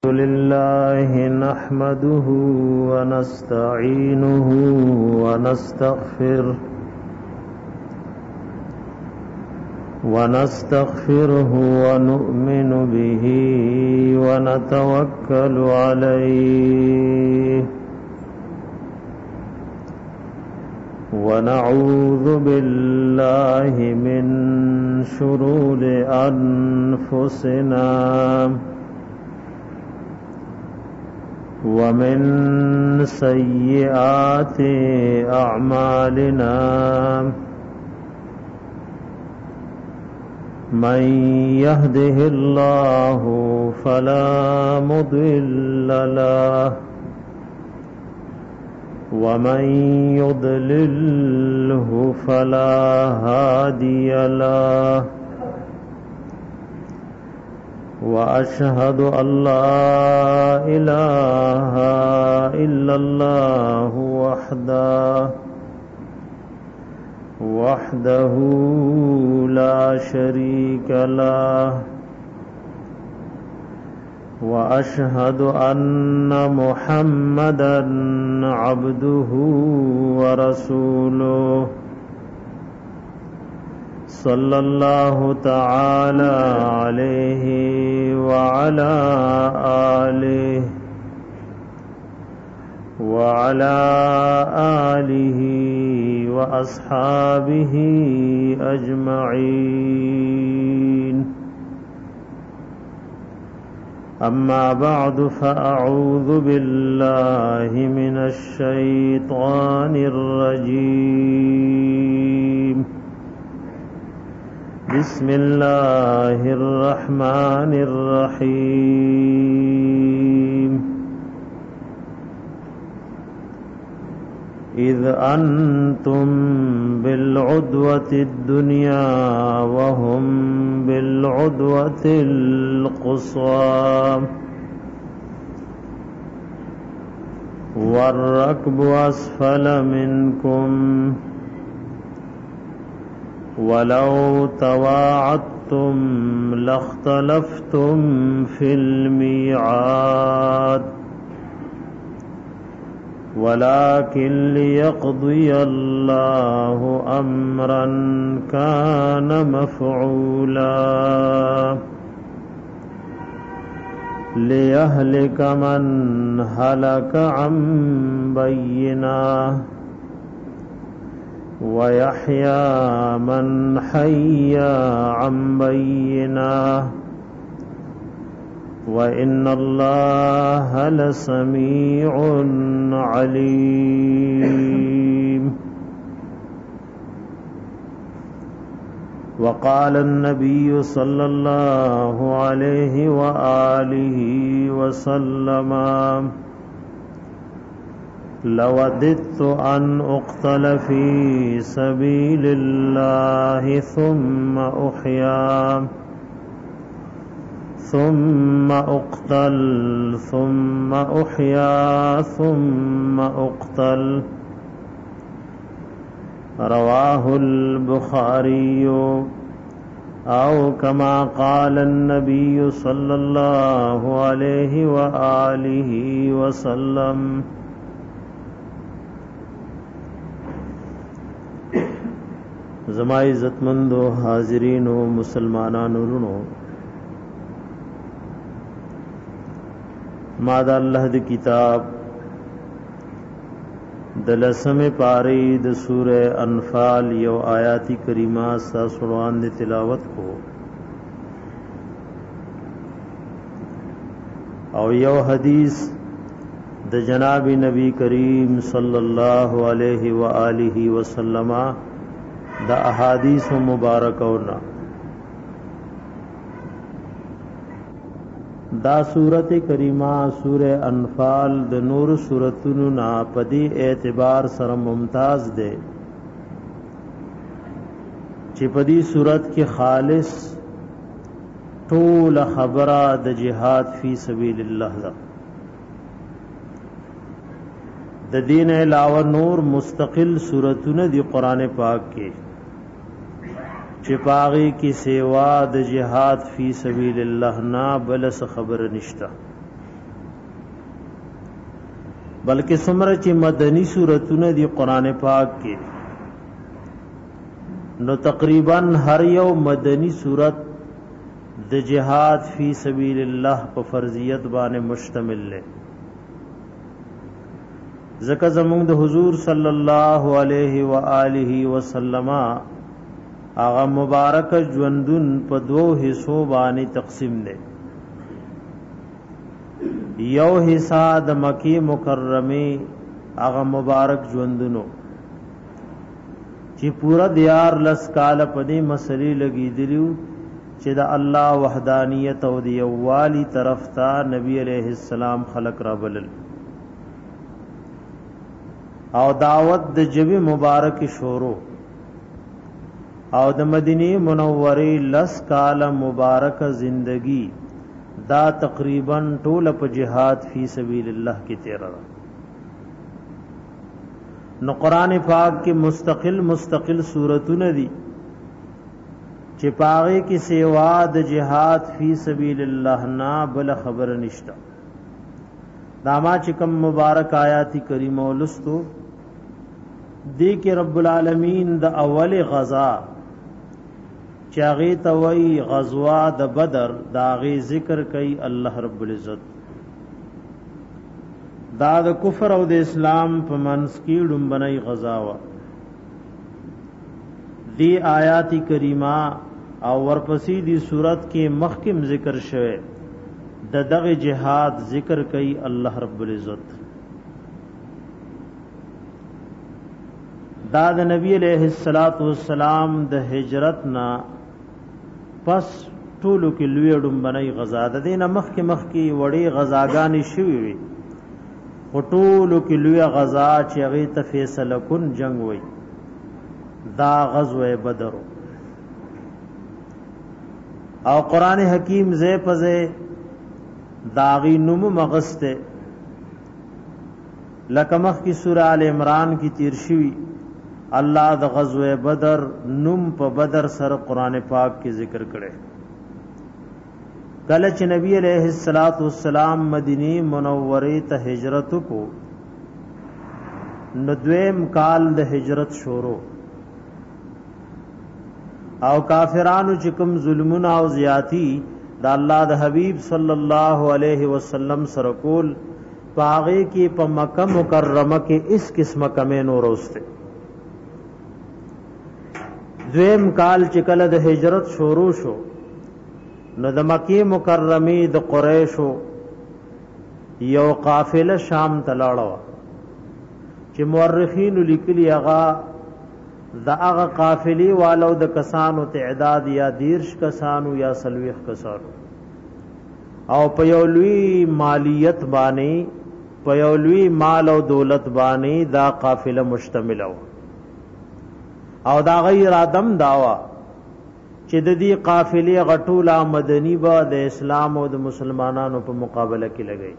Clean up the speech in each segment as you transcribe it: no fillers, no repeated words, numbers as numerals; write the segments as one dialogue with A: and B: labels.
A: لله نحمده ونستعينه ونستغفره ونؤمن به ونتوكل عليه ونعوذ بالله من شرور أنفسنا ومن سيئات أعمالنا من يهده الله فلا مضل له ومن يضلله فلا هادي له وأشهد أن لا إله إلا الله وحده لا شريك له وأشهد أن محمدا عبده ورسوله صلى الله تعالى عليه وعلى آله وأصحابه أجمعين. أما بعد فأعوذ بالله من الشيطان الرجيم. بسم الله الرحمن الرحيم. إذ أنتم بالعدوة الدنيا وهم بالعدوة القصوى والركب أسفل منكم ولو تواعدتم لاختلفتم في الميعاد ولكن ليقضي الله أمرا كان مفعولا ليهلك من هلك عن بينة ويحيى من حي عن بينة وإن الله لسميع عليم. وقال النبي صلى الله عليه وآله وسلم لوددت أن أقتل في سبيل الله ثم أقتل ثم أحيا ثم أقتل. رواه البخاري أو كما قال النبي صلى الله عليه وآله وسلم. زما عزتمندو حاضرینو مسلمانانو ورونو، ما دا اللہ دی کتاب دلسم پاری د سورہ انفال یو آیاتی کریمہ سا سروان دی تلاوت کو او یو حدیث د جناب نبی کریم صلی اللہ علیہ وآلہ وسلم دا احادیث مبارکونا. دا سورت کریمہ سورہ انفال د نور سورتونو نا پدی اعتبار سره ممتاز دے چې پدی سورت کې خالص ټول خبره د جهاد فی سبیل الله دا. د دین علاوه نور مستقل سورتونه دی قران پاک کې چپاغی کی سیوا د جہاد فی سبیل اللہ نا بلس خبر نشتا. بلکې څومره چې مدني سورتونه دي قران پاک کې نو تقریبا هر یو مدنی سورت د جهاد فی سبیل الله په فرضیت باندې مشتمل ده. ځکه زموږ د حضور صلی الله علیه و آله وسلم هغه مبارک ژوندون په دوه حصو باندې تقسیم ده. یو حصہ د مکی مکرمه هغه مبارک ژوندونو چې پورا دیار لس کال په دې مسلې لګې دیو چې د الله وحدانیت او د یووالي طرف ته نبی علیہ السلام خلق را بلل او دعوت د جبی مبارک شورو او د مدینه منوره لس کال مبارک زندگی دا تقریبا ټول په جهاد فی سبیل الله کې تیر را. نو قران پاک کې مستقل سورتونه دي چې پاغه کې سیوا د جهاد فی سبیل الله نه بل خبر نشتا. داما چې کوم مبارک آیات کریمه ولستو دی کې رب العالمین د اول غزا چاغي توي غزوه د بدر داغي ذکر کوي الله رب العزت. دا د کفر او د اسلام په منځ کې ډومبنای غزا وا دی آیات کریمه او ورپسې دی صورت کې مخکم ذکر شوه د دغه جهاد ذکر کوي الله رب العزت. دا د نبی علیہ الصلات والسلام د هجرت نا پس ټولو کې لوی ډومبنای غزا ده. دینه مخکې وړي غزاګانې شوي وي ټولو کې لوی غزا چې هغه ته فیصله کن جنگ وای دا غزوه بدر او قران حکیم زې پزې داغي نوم مغسته لکه مخ کی سورہ ال عمران کی تیر شوی الله د غزوه بدر نوم په بدر سره قران پاک کې ذکر کړي. کله چې نبی علیہ الصلات والسلام مدینه منوره ته هجرت کو نو دویم کال د هجرت شروع او کافرانو چې کوم ظلمونه او زیاتی د الله د حبیب صلی الله علیه وسلم سره کول پاغه کې په مکه مکرمه کې اس قسمه کمې نور اوسته. دویم کال چې کله د هجرت شروع شو نو د مکی مکرمه د قریشو یو قافله شام ته لاړه چې مورخین لیکلي هغه هغه قافلی والو د کسانو تعداد یا 10 کسانو یا 30 کسانو او په یو لوی مالیت باندې په یو لوی مال او دولت باندې دا قافله مشتمل او دا غیر ادم داوا چې د دې قافلې غټوله مدنی با د اسلام او د مسلمانانو په مقابله کې لګي.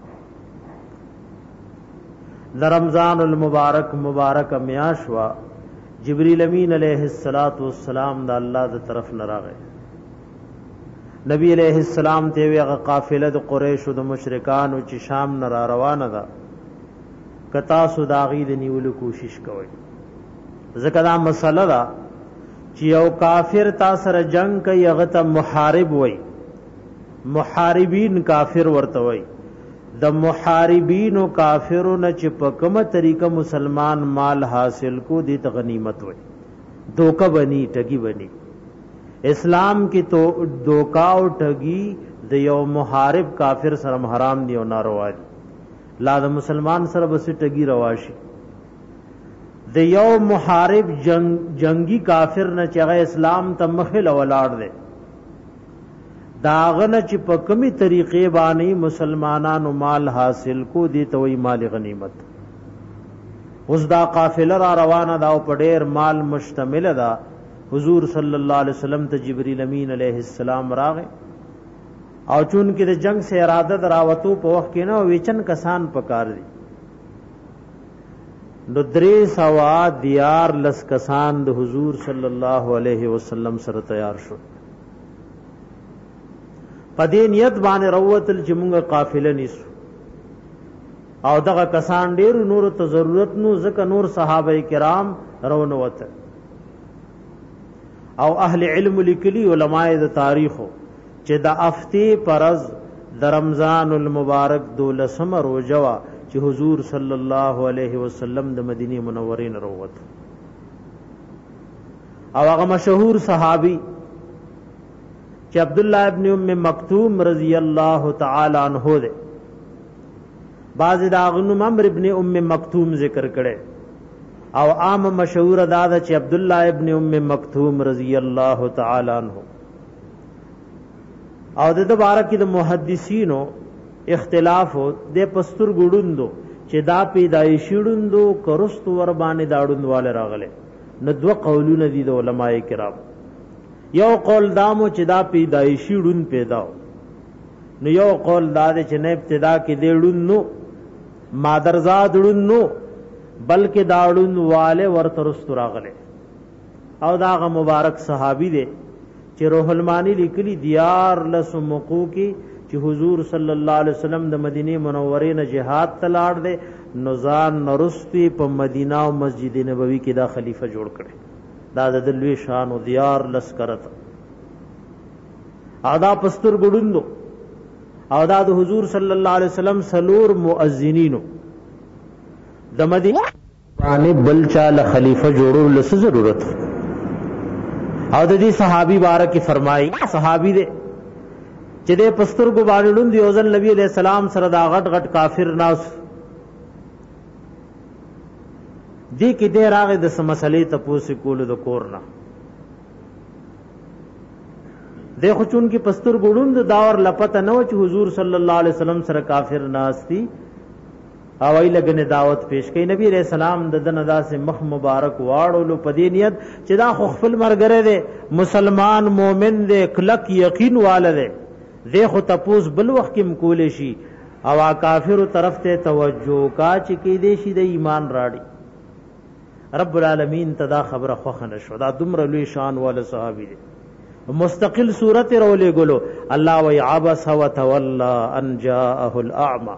A: د رمضان المبارک میاشوا جبرائیل امین علیہ الصلات والسلام د الله د طرف نه راغی. نبی علیہ السلام ته ویغه قافله د قریش او د مشرکانو چې شام نه را روانه ده کتا سوداغي د نیولو کوشش کوي. ځکه دا مسله ده چې یو کافر تا سره جنگ کوي هغه ته محارب وای محاربین کافر ورته وای. د محاربین او کافرونو چې په کومه طریقه مسلمان مال حاصل کو دي ته غنیمت وای دوکا بنی ټګي بنی. اسلام کې تو دوکا او ټګي د یو محارب کافر سره حرام دي او ناروا دي. لا د مسلمان سره بس ټګي رواشي د یو محارب جنگی کافر نه چې هغه اسلام ته مخله ولاړ دی داغنه چې په کومي طریقې باندې مسلمانانو مال حاصل کو دي ته وی مال غنیمت. اوس دا قافله را روانه دا او په ډېر مال مشتمل ده. حضور صلی الله علیه وسلم ته جبرئیل امین علیہ السلام راغی او چون کې د جنگ سے اراده دراوتو په وخت کې نه ویچن کسان پکار دي نو 300 دیار لس کسان د حضور صلی الله علیه وسلم سره تیار شو. پدې نیت باندې روتل چې موږ قافله نیسو او دغه کسان ډیر نور ته ضرورت نو ځکه نور صحابه کرام رونه وته او اهل علم لیکلي علماء د تاریخو چې د افتی پرز د رمضان المبارک 12 روزه وا چې حضور صلی الله علیه وسلم د مدینه منورې نه وروت او هغه مشهور صحابي چې عبد الله ابن ام مکتوم رضی الله تعالی عنہ ده بعض داغنو عمرو ابن ام مکتوم ذکر کړي او عام مشهور ادا ده چې عبد الله ابن ام مکتوم رضی الله تعالی عنہ او د بارکی د محدثینو اختلاف د پستر ګډوندو چې دا پیدایشي ډوندو کرستو ور باندې داډوندواله راغله نو دو قولونه دي د علماء کرام یو قول دامو چې دا پیدایشي ډون پیداو نو یو قول دا چې نه ابتدا کې دی ډون نو مادرزاد ډون نو بلکې داډون والے ورته رستو راغله او داغه مبارک صحابي دی چې روح المانی لیکلی دیار لسمقو کی چې حضور صلی الله علیه وسلم د مدینه منورې نه جهاد تلاړ دے نزان نرستی په مدینه او مسجد نبوی کې دا خلیفہ جوړ کړي دا د لوی شان او دیار لسکرت ادا پستر ګډوندو او دا د حضور صلی الله علیه وسلم سلور مؤذنینو د مدینه باندې بل چاله خلیفہ جوړول لس ضرورت او د دې صحابي بارک فرمایي صحابي دې چې د پستر کو باندې لوند دی اوزن نبی علیہ السلام سره دا غټ غټ کافر ناس دې کې دې راغې د مسلې ته پوسې کول د کورنا د خچون کې پستر ګړوند داور لپته نو چې حضور صلی الله علیه وسلم سره کافر ناس دي او ای لګنه دعوت پیش کړي نبی علیہ السلام د دندا سے مخ مبارک واړو په دې نیت چې دا خپل مرګره دي مسلمان مؤمن دي کلک یقین والده دې خو تپوس بل وخت کې مکول شي او کافر طرف ته توجه کا چې کې دې شي د ایمان راړي رب العالمین تدا خبره خوخنه شو دا دومره لوی شان ول صحابي دي مستقل صورت رولې ګلو الله و عبس وتولى ان جاءه الاعمى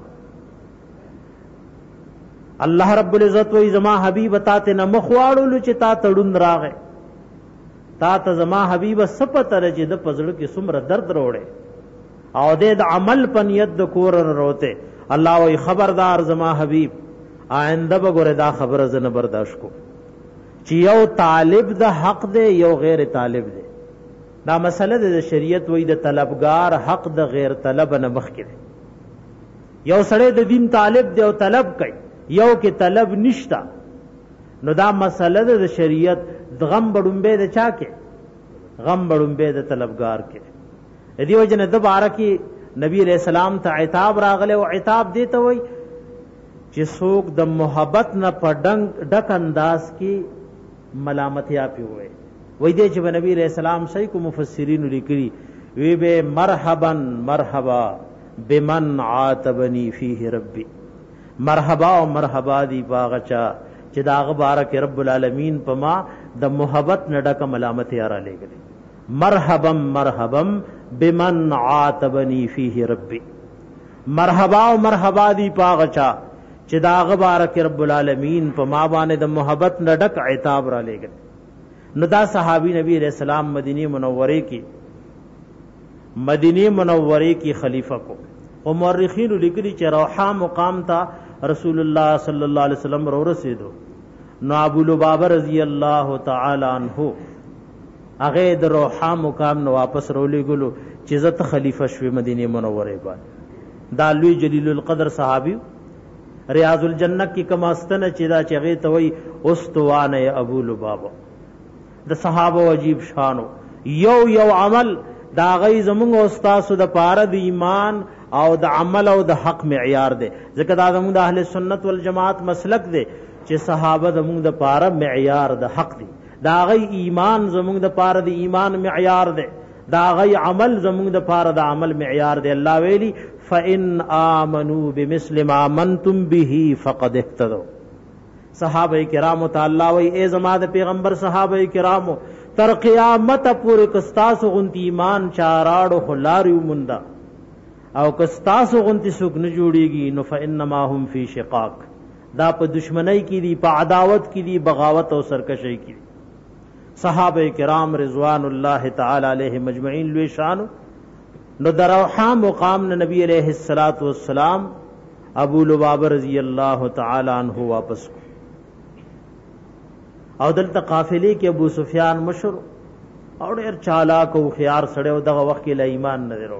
A: الله رب العزت و زما حبیب تاته نه مخواړو چې تا تړون راغې تا ته زما حبیب سپتر چې د پزړو کې څومره درد وروړي او د عمل پنیت د کور وروته الله و خبردار زما حبیب آئنده بګوره دا خبره زنه برداشت کو چې یو طالب د حق دی یو غیر طالب دی دا مسله د شریعت وې د طلبگار حق د غیر طلب نه مخ کې یو سړی د دین طالب دی او طلب کوي یو کې طلب نشتا نو دا مسله د شریعت د غم بډومبه د چا کې غم بډومبه د طلبگار کې دیو جن د بارکی نبی علیہ السلام ته عتاب راغله او عتاب دیته وای چې څوک د محبت نه پډنګ ډک انداز کې ملامتیا پیوي وای دې چې نبی علیہ السلام صحیح کو مفسرین لیکلي وی به مرحبا مرحبا بمن عاتبنی فیه ربی مرحبا او مرحبا دی باغچا چې داغه بارک رب العالمین پما د محبت نه ډک ملامتیا را لګلې مرحبا مرحبا بمن عاتبنی فیه ربی مرحبا او مرحبا دی باغچا چې داغه بارک رب العالمین پما باندې د محبت نه ډک عتاب را لګلې نو دا صحابی نبی علیہ السلام مدینه منورې کی خلیفہ کو او مورخین لیکلي چې روحا مقام تا رسول الله صلی الله علیه وسلم رو رسیدو نو ابو لبابه رضی الله تعالی عنہ هغه د روحا مقام نو واپس رولې ګلو چې عزت خلیفہ شوی مدینه منورې باندې دا لوی جلیل القدر صحابی ریاض الجنہ کی کماستنه چې دا چغه توي استوانه ابو لبابه د صحابه عجیب شانو یو عمل دا غي زمونږ استاد د پاره د ایمان او د عمل او د حق معیار دی ځکه دا زمونږ د اهل سنت والجماعت مسلک دی چې صحابه زمونږ د پاره معیار د حق دی دا غي ایمان زمونږ د پاره د ایمان معیار دی دا غي عمل زمونږ د پاره د عمل معیار دی الله ویلی فإن آمنوا بمثل ما آمنتم به فقد اهتدوا صحابه کرام تعالی وی اے زما د پیغمبر صحابه کرام تر قیامت پورې کستاس غنتی ایمان چاراړو خلاریو موندا او کستاسو غنتی سوک نه جوړیږي نو فانما هم فی شقاق، دا په دشمنی کې دي، په عداوت کې دي، بغاوت او سرکشی کې دي. صحابه کرام رضوان الله تعالی علیهم مجمعین لوی شان نو دروحا مقام نبی علیہ الصلوۃ والسلام ابو لبابہ رضی اللہ تعالی عنہ واپس کو او دلته قافلې کې ابو سفیان مشر او ډېر چالاک او خيار سره او دغه وخت کې له ایمان نه وروړ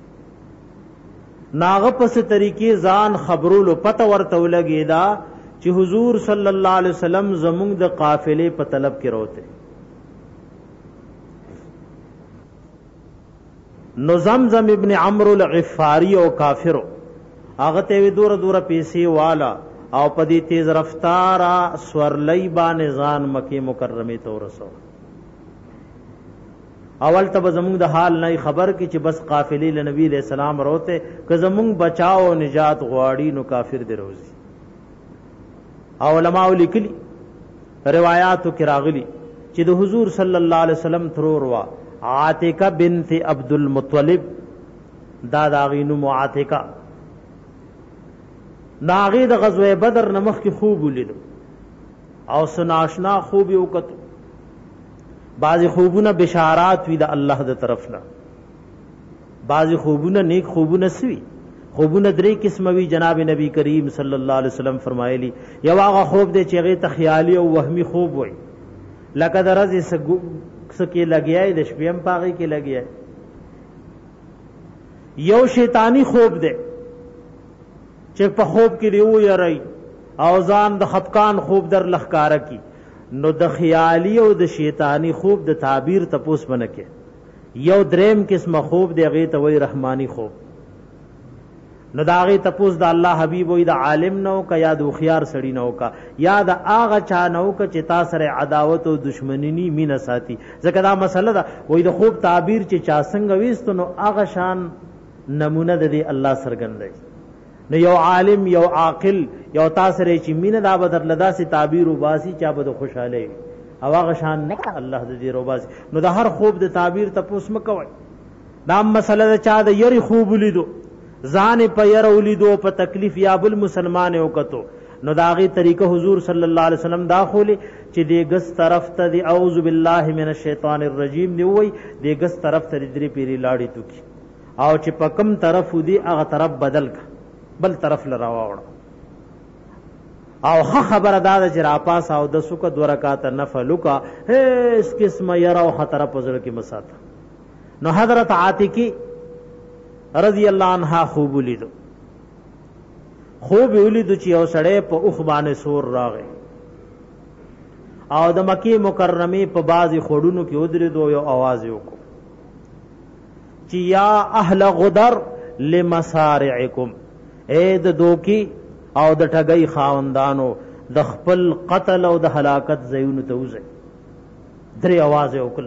A: ناغه پس طریقې ځان خبرولو پته ورته ولګی دا چې حضور صلی الله علیه وسلم زموږ د قافلې په طلب کې روته. نو زمزم ابن عمرو الغفاری او کافرو هغه ته دور پیسې والا او په دې تیز رفتارا سورلی باندې ځان مکه مکرمه ته ورسو. اول تب زمونږ د حال نه خبر کی چې بس قافلې له نبی علیہ السلام روته که زمونږ بچاو او نجات غواړي نو کافر دی روزي. او علماء لیکلي روایاتو کې راغلي چې د حضور صلی الله علیه وسلم ترور وا عاتکه بنت عبد المطلب دا داغینو معاتکه ناغې د غزوه بدر نمخ کې خوب ولیدو او سناشنا خوب یو کتو. بعضی خوبونه بشارات وی د الله د طرف نه، بعضی خوبونه نیک خوبونه سوي. خوبونه درې قسم وی جناب نبی کریم صلی الله علیه وسلم فرمایلی یو هغه خوب دی چې هغه ته خیالي او وهمي خوب وای لکه درځي سکه لګیای د شپې هم پاغي کې لګیای. یو شیطانی خوب دی چې په خوب کې دیو یری او ځان د خفقان خوب در لخکاره کی. نو د خیالی او د شیطانی خوب د تعبیر تپوس بنکه. یو دریم قسم خوب دی هغه ته وای رحمانی خوب. نو دا هغه تپوس د الله حبیب وای د عالم نو کا یا د خيار سړی نو کا یا د اغه چا نو کا چې تا سره عداوت او دشمنی نی مینه ساتي. ځکه دا مسله ده وای د خوب تعبیر چې چا څنګه وېست نو اغه شان نمونه د الله سرګندای. نو یو عالم یو عاقل یو تاسره چې مینه دا بدر لدا سي تعبیر وباسي چا به خوشاله او هغه شان نه الله دې روباسي. نو د هر خوب د تعبیر تپوس مکوي. دا مسله چا د یری خوب لیدو ځان په ير ولیدو په تکلیف یا بل مسلمان وکتو نو داغي طریقه حضور صلی الله علیه وسلم داخلي چې دې ګس طرف ته دی اعوذ بالله من الشیطان الرجیم دی وای دې ګس طرف ته درې پیری لاړی تو کی او چې پکم طرف دی هغه طرف بدل کا بل طرف لراوړ او خبر ادا چې را پاس او د سوک دو رکعات نفل کا هیڅ قسم ير او خطر پزړ کې مساته. نو حضرت عاتکی رضی الله عنها خوب ولیدو چې یو سړی په اوخ باندې سور راغی او د مکی مکرمه په بازي خړونو کې ودرېدو یو आवाज وکړ چې یا اهل غدر لمصارعکم اے د دوکي او د ټګي خاوندانو د خپل قتل او د هلاکت زيون ته وځي. درې आवाज وکړ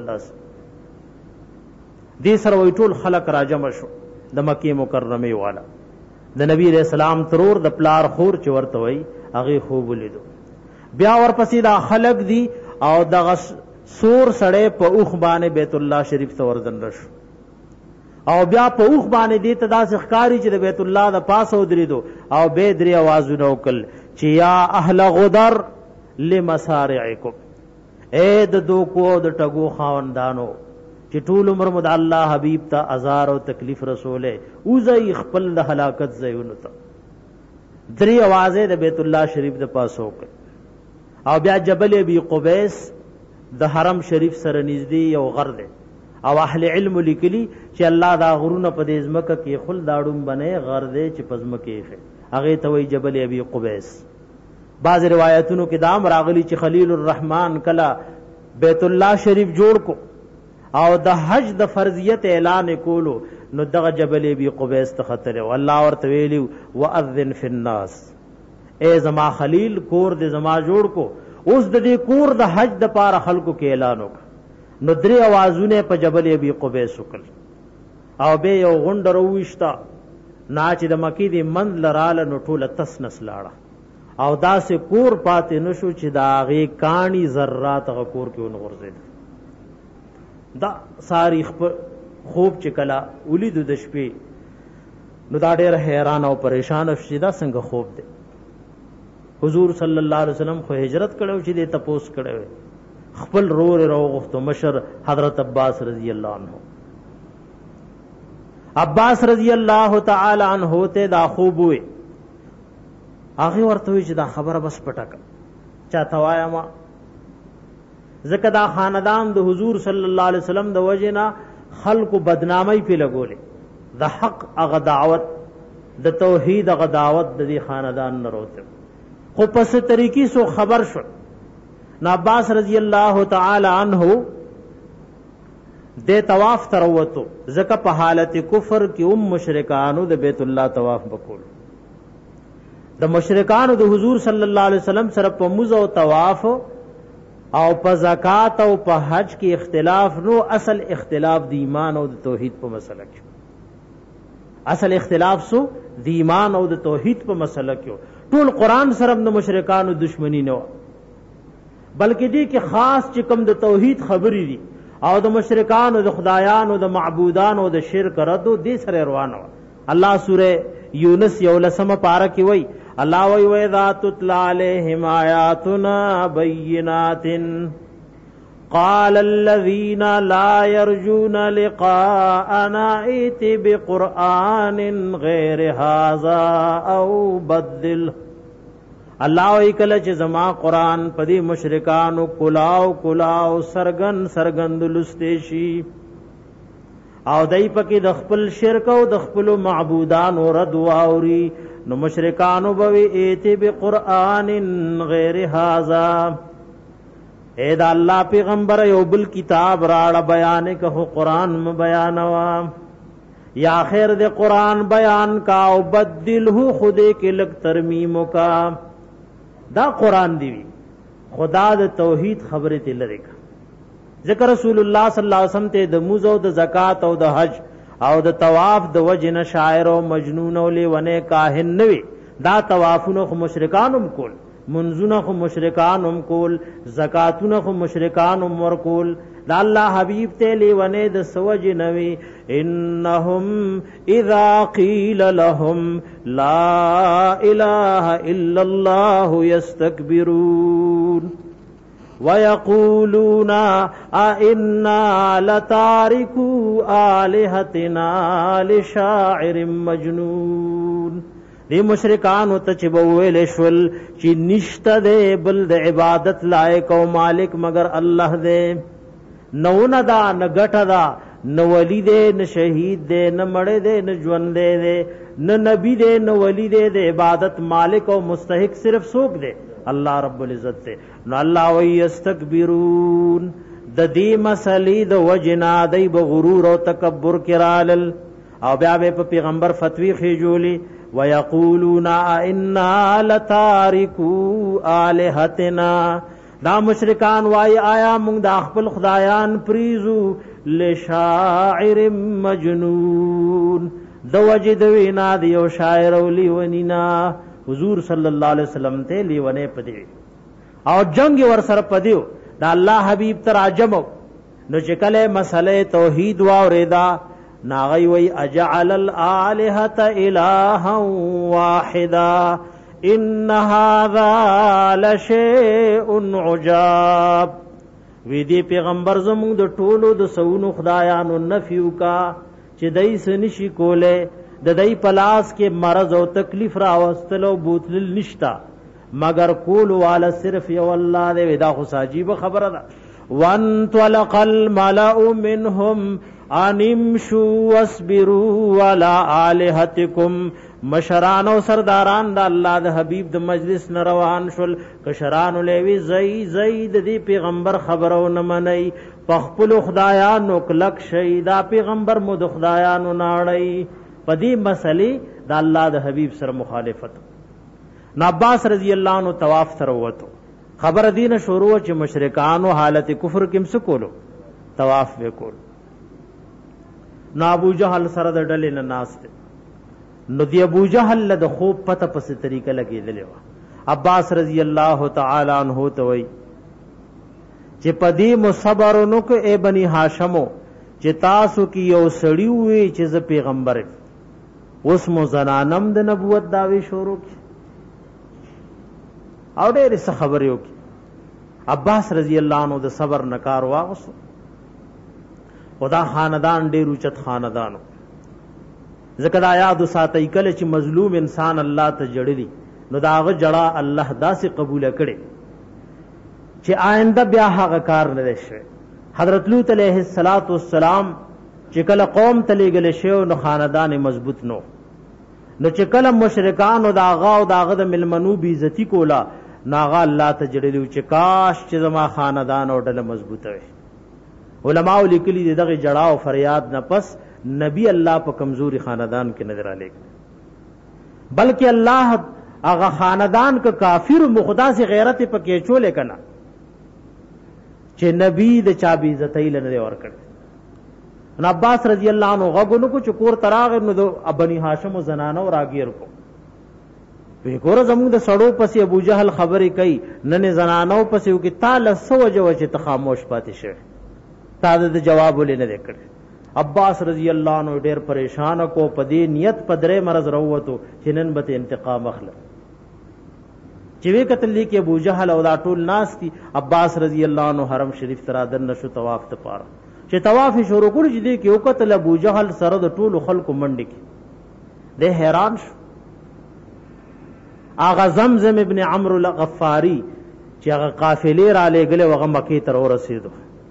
A: دې سره وی ټول خلق راجم شو د مکی مکرمه والا د نبی علیہ السلام ترور د پلار خور چې ورته وی هغه خوب لیدو. بیا ورپسې دا خلق دی او د سور سړې په اوخ باندې بیت الله شریف ته ورځن رشو او بیا په اوخ باندې دې ته داسې ښکاری چې د بیت الله د پاسه ودرېدو او به درې आवाजونه وکړ چې یا اهل غدر لمصارعکم اے د دوکو د ټګو خاوندانو چې ټول عمر مد الله حبیب ته ازار او تکلیف رسوله او زئی خپل د هلاکت زيونو ته درې आवाजې د بیت الله شریف د پاسه وکړ او بیا جبل ابي قبيس د حرم شریف سره نږدې یو غر دی او اهل علم لیکلی چې الله دا غرونه په دې ځمکه کې خل داړم بنه غر دی چې پزمه کې هغه ته وی جبل ابي قبيس. بعض روایتونو کې دام راغلی چې خلیل الرحمن کلا بیت الله شریف جوړ کو او د حج د فرضیت اعلان کولو نو دغه جبل ابي قبيس ته خطر او الله ورته ویلی واذن فی الناس اے زما خلیل کور د زما جوړ کو اوس د دې کور د حج د پاره خلکو کې اعلان وکړ. نو درې आवाजونه په جبل ابي قبيس وکړ او به یو غونډه وروښتا ناچ د مکی دی مند لراله نو ټوله تس نس لاړه او داسې کور پاتې نشو چې دا غي کانی ذرات غ کور کې ونغورځید. دا ساری خوب چې کلا ولید د شپې نو دا ډېر حیران او پریشان شي دا څنګه خوب دی. حضور صلی الله علیه وسلم خو هجرت کړو چې دې تپوس کړو خپل رور روغتو مشر حضرت عباس رضی الله عنه. عباس رضی الله تعالی عنہ ته دا خوب وي. هغه ورته وی چې دا خبره بس پټک چا توایا ما زکه دا خاندان د حضور صلی الله علیه وسلم د وجنا خلق بدنامي په لګولې د حق هغه دعوت د توحید هغه دعوت د دې خاندان نه روته خو پس طریقې سو خبر شو. عباس رضی الله تعالی عنہ د طواف تروتو زکه په حالت کفر کې مشرکانو د بیت الله طواف وکول. د مشرکانو د حضور صلی الله علیه وسلم سره په موز او طواف او په زکات او په حج کې اختلاف نو اصل اختلاف د ایمان او د توحید په مسله کې. اصل اختلاف سو د ایمان او د توحید په مسله کې. ټول قران سره د مشرکانو دشمنی نه بلکې دې کې خاص چې کوم د توحید خبرې دي او د مشرکانو د خدایانو د معبودانو د شرک ردو دې سره روانه. الله سوره یونس یولسمه پارا کې وای الله وای و اذا تتلى عليهم آیاتنا بینات قال الذين لا يرجون لقاءنا ائت بقرآن غير هذا او بدل. الله وی کله چې زما قرآن پدی مشرکانو کلاو سرګند لسته شي او دای پکې د خپل شرک او د خپل معبودانو رد واوري نو مشرکانو به ایت بقرآن غیر هذا اے دا الله پیغمبر یو بل کتاب راړه بیان کہو قرآن م بیانوا یا خیر دے قرآن بیان کا او بدلہو خودے کے لگ ترمیم کا. دا قرآن دیوی خدا د توحید خبره ته لری کا ذکر رسول الله صلی الله علیه وسلم ته د موز او د زکات او د حج او د طواف د وجنه شاعر او مجنون او لیونه کاهن نوی. دا طوافونو خو مشرکانم کول منزونه خو مشرکانم کول زکاتونه خو مشرکانم ورکول. دا الله حبیب ته لیونه د سوج نوی انهم اذا قیل لهم لا اله الا الله يستكبرون ويقولون ائنا لتاركوا آلهتنا لشاعر مجنون. دی مشرکان او ته چې بوویل شول چې نشته دی بل د عبادت لایق او مالک مگر الله دی. نو نه دا نه ګټه دا نه ولی دی نه شهید دی نه مړی دی نه ژوند دی نه نبی دی نه ولی دی. د عبادت مالک او مستحق صرف څوک دی الله رب العزت دی. نو الله وی یستکبرون د دې مسلې د وجنا دی بغرور او تکبر کرال او بیا به پیغمبر فتوی خېجولی ويقولون إنا لتاركو آلهتنا. دا مشرکان وای آیا موږ د خپل خدایان پریزو لشاعر مجنون د وجد وینا دی او شاعر او لیونینا. حضور صلی الله علیه وسلم ته لیونه پدی او جنگ ور سره پدیو دا الله حبیب تر عجمو نو چې کله مسئله توحید وا اوریدا ناغی وی اجعل الالهة الها واحدا ان هذا لشیء عجاب. وی دی پیغمبر زمون د ټولو د سونو خدایانو نفیو کا چې دای سنشي کوله د دای پلاس کې مرض او تکلیف را واستلو بوتل نشتا مگر کول والا صرف یو الله دی. ودا خو عجیب خبره ده. وان طلق الملأ منهم ان امشوا واصبروا على الهتكم. مشران او سرداران د الله د حبیب د مجلس نه روان شول. کشران لوی زید دی پیغمبر خبرو نه منئی پخپل خدایانو کلک شیدا پیغمبر مو د خدایانو ناړی پدی مسئله د الله د حبیب سره مخالفت. عباس رضی الله عنه طواف سره وته خبر دینه شروع چې مشرکانو حالت کفر کې مس کولو طواف وکول. نو ابو جهل سره د ډلې نه ناشته نو دی ابو جهل له خوب پته پس طریقه لګیدلې و. عباس رضی الله تعالی عنہ ته وای چې پدی مصبرونو کې ای بنی هاشمو چې تاسو کې یو سړی وي چې ز پیغمبر اوس مو زنانم د نبوت داوی شروع کی او ډېر څه خبرې وکړي. عباس رضی الله عنه د صبر نکار واغسو. خدا خاندان ډېر اوچت خاندانو. ذکر آیات ساتي کله چې مظلوم انسان الله ته جړلی نو داغه جړه الله داسې قبول کړي چې آینده بیا هغه کار نه شي. حضرت لوط علیه السلام چې کله قوم ته لېږل شو نو خاندان مضبوط نو چې کله مشرکان او داغه او داغه د ملمنو بی عزتی کولا ناغه الله ته جړلی چې کاش چې زما خاندان او ډله مضبوطه وي. علماء لیکلي دغه جړه او فریاد نه پس نبی الله په کمزوري خاندان کې نظر علی بلکې الله هغه خاندان کا کافر مخدا سے غیرت پکې چولې کنا چې نبی د چا بی عزتۍ لنه ور کړ. نو عباس رضی الله عنه غوګونو کو چکور تراغ نو د بنی هاشم زنانو راګیر کو وی ګور زموږ د سړو پسې ابو جهل خبرې کوي نن زنانو پسې وکي تعالی سوجو چې تخاموش پاتې شه تا د جواب ولې نه کړ. عباس رضی الله عنه ډېر پریشان کو پدې نیت پدرې مرز وروته چې نن به انتقام اخله چې وی قتل لیکي ابو جهل او دا ټول ناس دي. عباس رضی الله عنه حرم شریف ترا دن نشو طواف ته پاره چې طواف شروع کړ چې دې کې یو قتل ابو جهل سره د ټول خلکو منډ کې د حیران شو. آغا زمزم ابن عمرو الغفاری چې هغه قافلې را لېږلې وغه مکې ته ورسېدو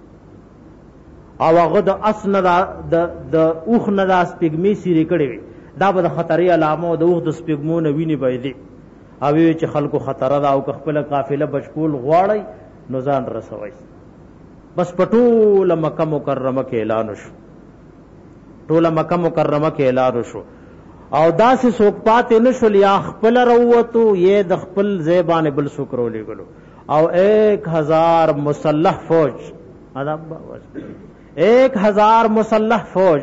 A: او هغه د اسنه د اوخ نه د سپېږمې سیرې کړې وي دا به د خطرې علامه او د اوخ د سپېږمو نه وینې بهېدې او چې خلکو خطره ده او که خپله قافله بچکول غواړئ نو ځان رسوئ. بس په ټوله مکه مکرمه کې اعلان شو ټوله مکه مکرمه کې اعلان شو او داسې څوک پاتې نه شول یا خپله راووتو یا د خپل ځای باندې بل څوک راولېږلو او 1000 مسلح فوج 1000 مسلح فوج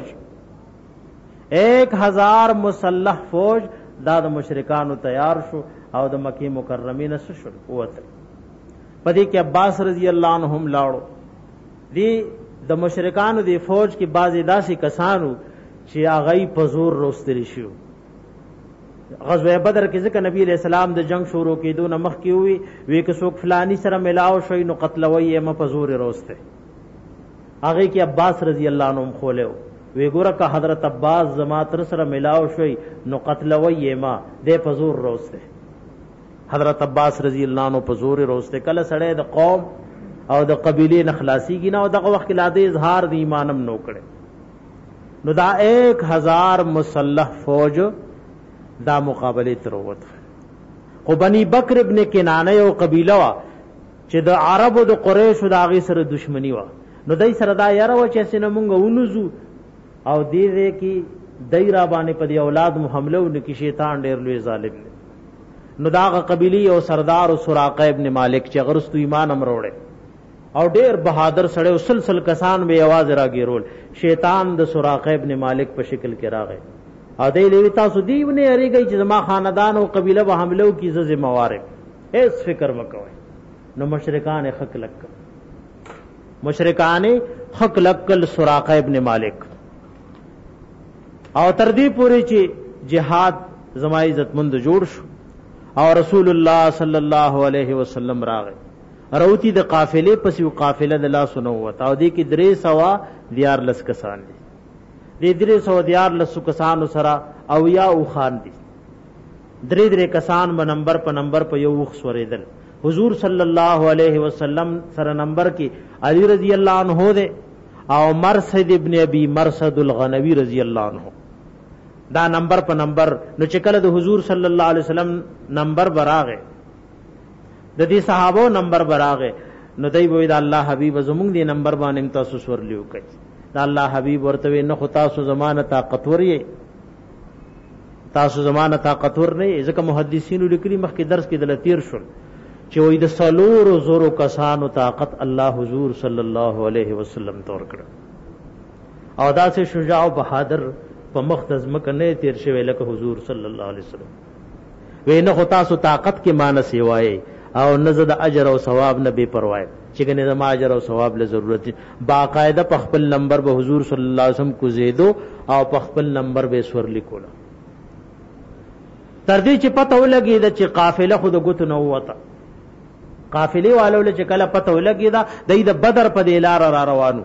A: 1000 مسلح فوج دا د مشرکانو تیار شو او د مکې مکرمې نه څه شول ووتل. په دې کې عباس رضی الله عنهم لاړو. دی د مشرکانو دی فوج کې بعضې داسې کسانو چې هغه په زور روستلی شو. غزوه بدر کې ځکه نبی علیہ السلام د جنگ شروع کېدو نه مخکې وی که څوک فلانی سره ملاو شوی نو قتلوي یې م په زور روسته. هغه کې عباس رضی الله عنه خولیو وی ګوره که حضرت عباس زما تر سره ملاو شوی نو قتلوي یې ما دې په زور روسته. حضرت عباس رضی الله عنه په زور روسته. کله سړی د قوم او د قبیلې نه خلاصيږي نه او دغه وخت کې لاده اظهار د ایمانم نو کړي نو دا 1000 مسلح فوج دا مقابله تر وته. خو بنی بکر ابن کنانه یو قبیله وا چې د عربو د قریشو د هغې سره دشمنی وا نو دای سره دا یاره و چې سینه مونږ ونوزو او دې کې دای را باندې په دی اولاد مو حمله ونکي شیطان ډېر لوی ظالم دی. نو داغه قبیلی او سردار او سراقه ابن مالک چې غرستو ایمان امروړي او ډېر بہادر سړی سلسل کسان به आवाज راګیرول. شیطان د سراقه ابن مالک په شکل کې راغی او دی لوي تاسو دیونه اړیږي چې زما خاندان او قبیله به حمله وکړي زه ذمہوار یم هیڅ فکر مکوئ. نو مشرکان حق لک مشرکان حق لکل سراقه ابن مالک او تر دې پوری چې جهاد زما عزت مند جوړ شو او رسول الله صلی الله علیه وسلم راغی روتی د قافلې پسې قافله د لا سنوت او دې کې 300 کسان دي. دې 300 کسان سره او یا او خان دي. درې کسان په نمبر په یو وخت سوریدل. حضور صلی الله علیه وسلم سره نمبر کې علی رضی الله عنه ده او مرصد ابن ابي مرصد الغنوی رضی الله عنه دا نمبر په نمبر. نو چې کله د حضور صلی الله علیه وسلم نمبر براغه د دې صحابو نمبر براغه نو دای وې دا الله حبیب زمونږ دی نمبر باندې تاسو سورلیو کوي. دا الله حبیب ورته نه خو تاسو زمانه طاقتور یې تاسو زمانه طاقتور نه ځکه محدثینو لیکلي مخکې درس کې د لتیر شول چې وې د سلور زورو کسانو طاقت الله حضور صلی الله علیه وسلم تور کړ او دا سه شجاع او بہادر په مختز مکنه تیر شوی لکه حضور صلی الله علیه وسلم. وې نه خو تاسو طاقت کې مان سیوای او نزد اجر او ثواب نه بے پروا چې کنه زما اجر او ثواب له ضرورت باقاعده په خپل نمبر به حضور صلی الله علیه وسلم کو زیدو او په خپل نمبر به سور لیکولا تر دې چې پته ولګي دا چې قافله خود غوت نه وته قافلې والو چې کله پته ولګي دا د بدر په دې لار را روانو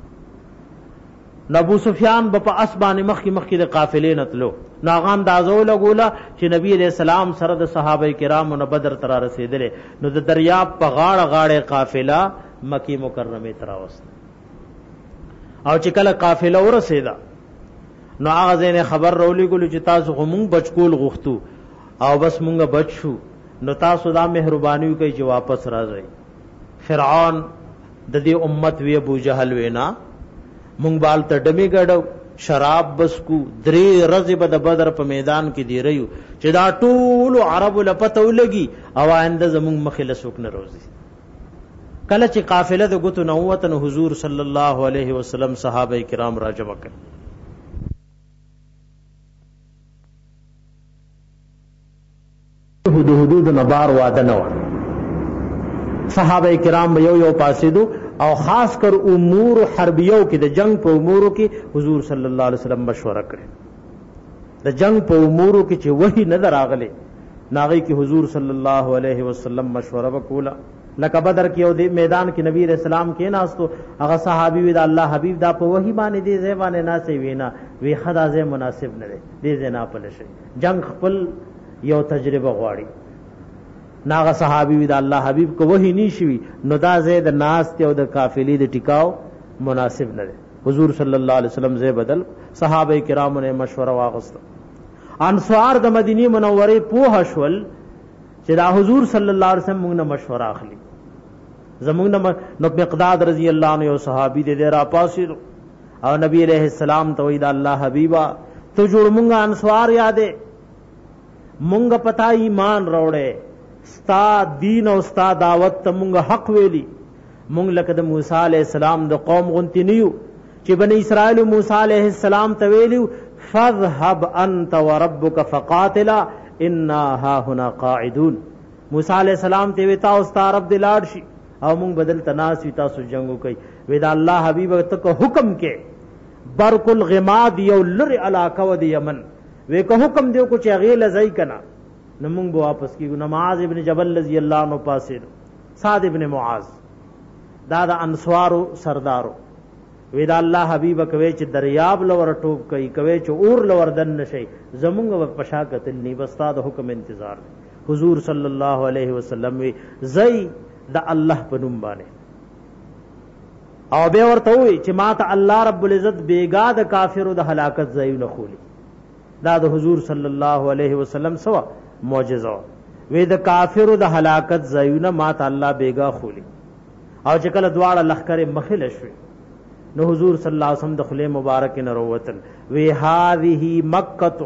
A: ابو سفیان په اسبان مخکې د قافلې نتلو ناغان دازو لګولا چې نبی علیہ السلام سره د صحابه کرامو نه بدر تر رسیدل نو د دریاب په غاړه قافله مکی مکرمه تر اوست او چې کله قافله ورسیدا نو هغه زین خبر رولې ګلو چې تاسو غمون بچکول غختو او بس مونږه بچو نو تاسو دا مهرباني کوي چې واپس راځي فرعون د دې امت وی ابو جهل وینا مونږ بال ته ډمی ګړو شراب بس کو درې ورځې به د بدر په میدان کې دی رہیو چې دا ټول عرب لپته ولګي او آینده زمونږ مخله سوک نه روزي کله چې قافله د غتو نووتن حضور صلی الله علیه وسلم صحابه کرام را جمع کړ حدود نبار وعده نه صحابه کرام یو پاسیدو او خاص کر امور حربیو کې د جنگ په امورو کې حضور صلی الله علیه وسلم مشوره کړې د جنگ په امورو کې چې وਹੀ نظر راغله ناغي کې حضور صلی الله علیه وسلم مشوره وکولا لکه بدر کې او د میدان کې نبی رسول الله کې ناستو هغه صحابي وی د الله حبیب دا په وਹੀ باندې دي زبانه ناسي وینا وی خدا زه مناسب نه دي دي نه پله شي جنگ خپل یو تجربه غواړي ناغه صحابي وی د الله حبیب کو وਹੀ نشوي نو دا زید ناس ته او د قافلې د ټیکاو مناسب نه حضور صلی الله علیه وسلم زې بدل صحابه کرامو نے مشوره واغست انصار د مدینه منوره په شول چې دا حضور صلی الله علیه وسلم موږ نه مشوره اخلي زموږ نه نو مقداد رضی الله عنه یو صحابي دې را پاسیر او نبی علیہ السلام ته وی د الله حبیبا تو جوړ موږ انصار یادې موږ پتا ایمان روړې ستا دین او ستا دعوت ته مونږ حق ویلی مونږ لکه د موسی علیہ السلام د قوم غنتی نیو چې بنی اسرائیل موسی علیہ السلام ته ویلو فذهب انت وربك فقاتلا انا ها هنا قاعدون موسی علیہ السلام ته وتا او ستا رب د لاړ شي او مونږ بدل تناس وتا سو جنگو کوي ودا الله حبیب ته حکم کې برکل غماد یو لر علاقه و د یمن وې کو حکم دیو کو چې غیل زئی کنا نمونږ به واپس کیږو نماز ابن جبل رضی الله عنه پاسه سعد ابن معاذ دا د انصارو سردارو ودا الله حبیب کوي چې دریاب لور ټوب کوي کوي چې اور لور دن نشي زمونږ په شاکت نی بستا د حکم انتظار حضور صلی الله علیه وسلم وی زئی د الله په نوم باندې او به ورته وی چې ماته الله رب العزت بیگا د کافرو د هلاکت زئی نه خولي دا د حضور صلی الله علیه وسلم سوا معجزه وې د کافرو د هلاکت زایونه مات الله بیگا خولي او چې کله دواړه لخر مخله شوي نو حضور صلی الله علیه وسلم د خله مبارک نه وروتل وی هذه مکه